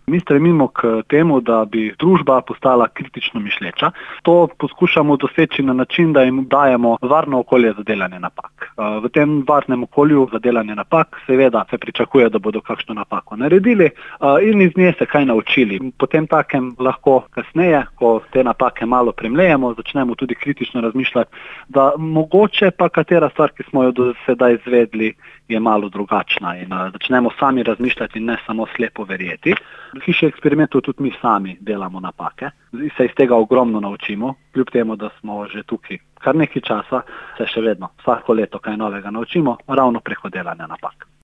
Mi stremimo k temu, da bi družba postala kritično mišleča. To poskušamo doseči na način, da jim dajemo varno okolje za delanje napak. V tem varnem okolju za delanje napak seveda se pričakuje, da bodo kakšno napako naredili in iz nje se kaj naučili. Potem takem lahko kasneje, ko te napake malo premlejemo, začnemo tudi kritično razmišljati, da mogoče pa katera stvar, ki smo jo do sedaj izvedli, je malo drugačna in začnemo sami razmišljati in ne samo slepo verjeti. V hiši eksperimentov tudi mi sami delamo napake, se iz tega ogromno naučimo, kljub temu, da smo že tukaj kar nekaj časa, se še vedno vsako leto kaj novega naučimo, ravno preko delanja napak.